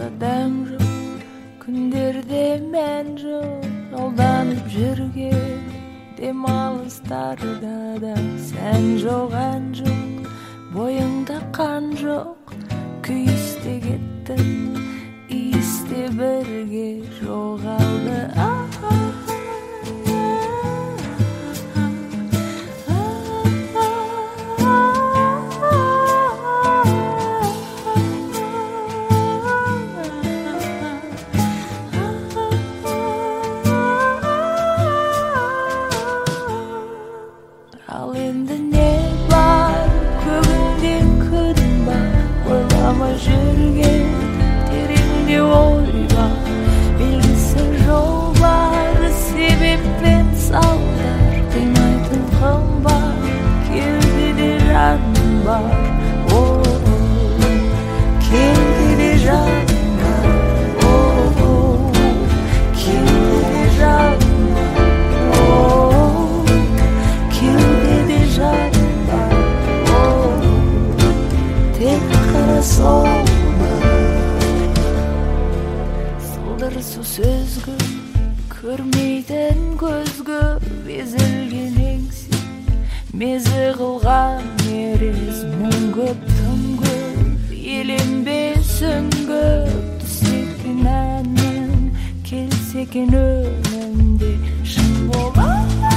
dam жоқ, күндерде мән жоқ, алданып жүрген демалыстарда да сән жоқ, ән жоқ, бойыңда қан жоқ, күйісте кетті, иісте бірге жоғалды. Ал енді не бар, көгінде күн бар, ойламай жүрген тереңде ой бар, белгісі жол бар, себеп пен салдар, қимайтын қымбат, кеудеде жан бар, кеудеде жан бар, кеудеде жан сылдырсу сөзгі, көрмейтін көзгі, безілген еңсе, мезі қылған ерез, мұң көп, тым көп, еленбе сүңгіп, түсетін әннен келсе екен өмірде шын бола.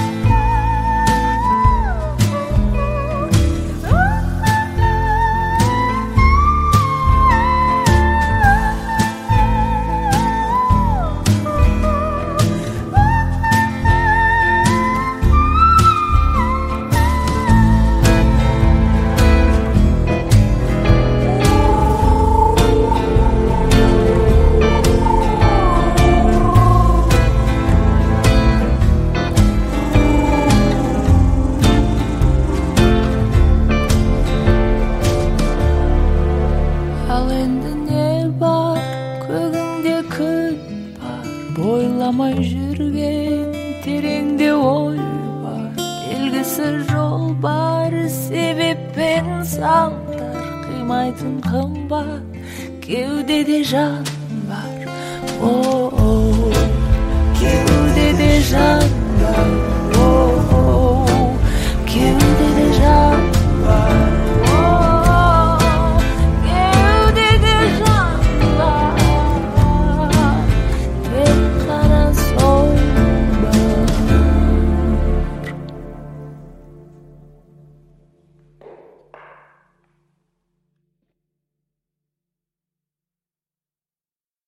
Ойламай жүрген тереңде ой бар, белгісі жол бар, себеп пен салдар, қимайтын қымбат, кеудеде жан бар, кеудеде жан